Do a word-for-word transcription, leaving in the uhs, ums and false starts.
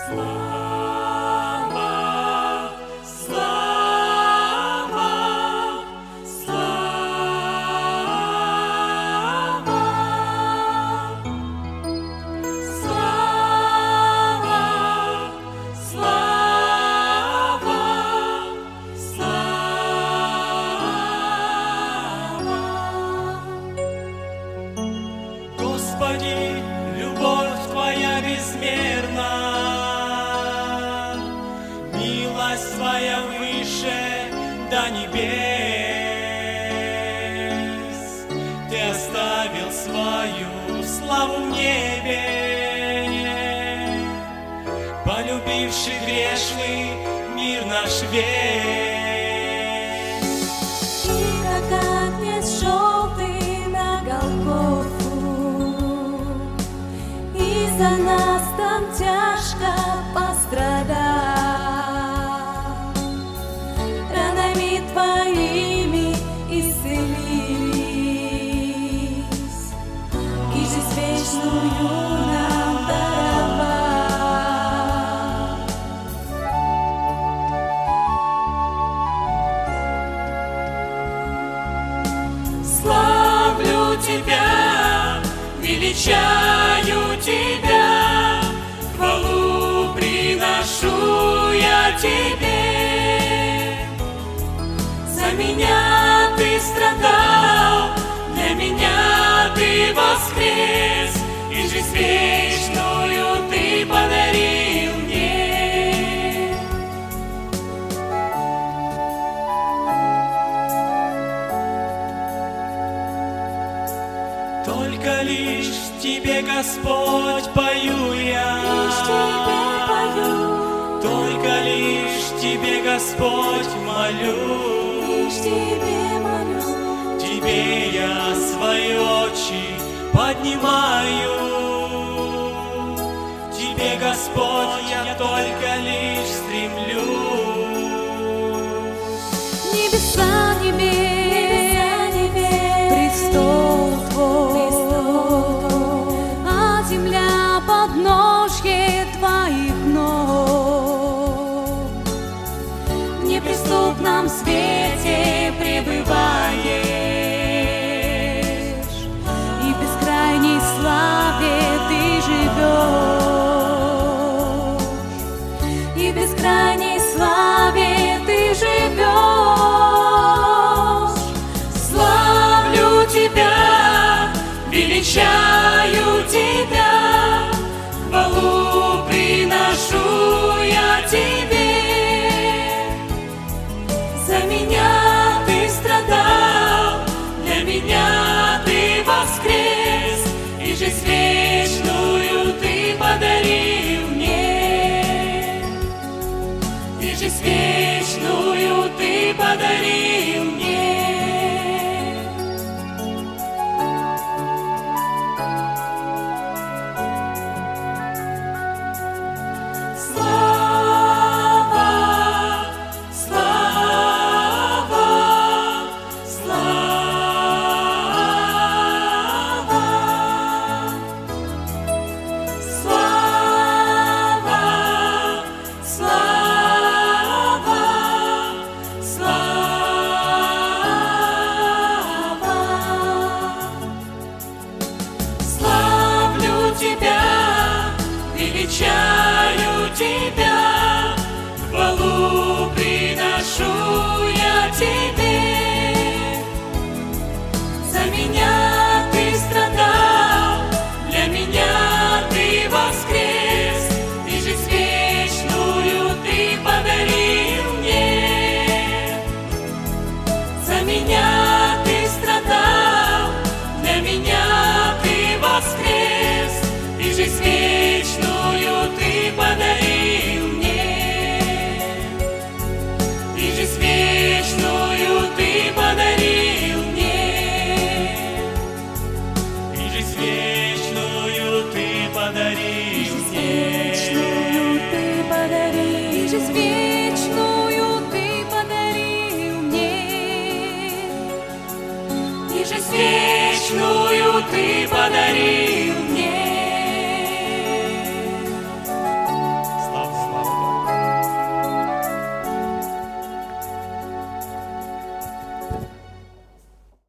Слава, слава, слава, слава, слава, слава. Господи, любовь Твоя безмерна, милость Твоя выше до небес. Ты оставил свою славу в небе, полюбивший грешный мир наш весь. И как агнец шел Ты на Голгофу, и за нас там тяжко пострадал. Ранами Твоими исцелились, и жизнь вечную нам даровал. Славлю Тебя, величаю Тебя, хвалу приношу я Тебе. За меня Ты страдал, для меня Ты воскрес, и жизнь вечную Ты подарил мне. Только лишь Тебе, Господь, пою я, Лишь Тебе пою, только лишь Тебе, Господь, молю, лишь Тебе молю. Тебе я свои очи поднимаю, Тебе, Господь, я только лишь стремлюсь. Небеса небес, престол Твой, а земля подножье Твоих ног. В неприступном свете пребываешь, и в бескрайней славе Ты живешь, и в бескрайней славе Ты живешь. Славлю Тебя, величаю Тебя, хвалу приношу я Тебе. За меня Ты страдал, для меня Ты воскрес, и жизнь вечную Ты подарил мне, и жизнь вечную Ты подарил мне. Слава, слава, слава, слава, слава, слава. Славлю Тебя, величаю Тебя, хвалу приношу я Тебе. За меня Ты страдал, для меня Ты воскрес, и жизнь вечную Ты подарил мне. За меня Ты страдал, для меня Ты воскрес, и жизнь вечную Ты подарил мне, и жизнь вечную Ты подарил мне, и жизнь вечную Ты подарил мне, И жизнь вечную Ты подарил мне, и жизнь вечную Ты подарил мне.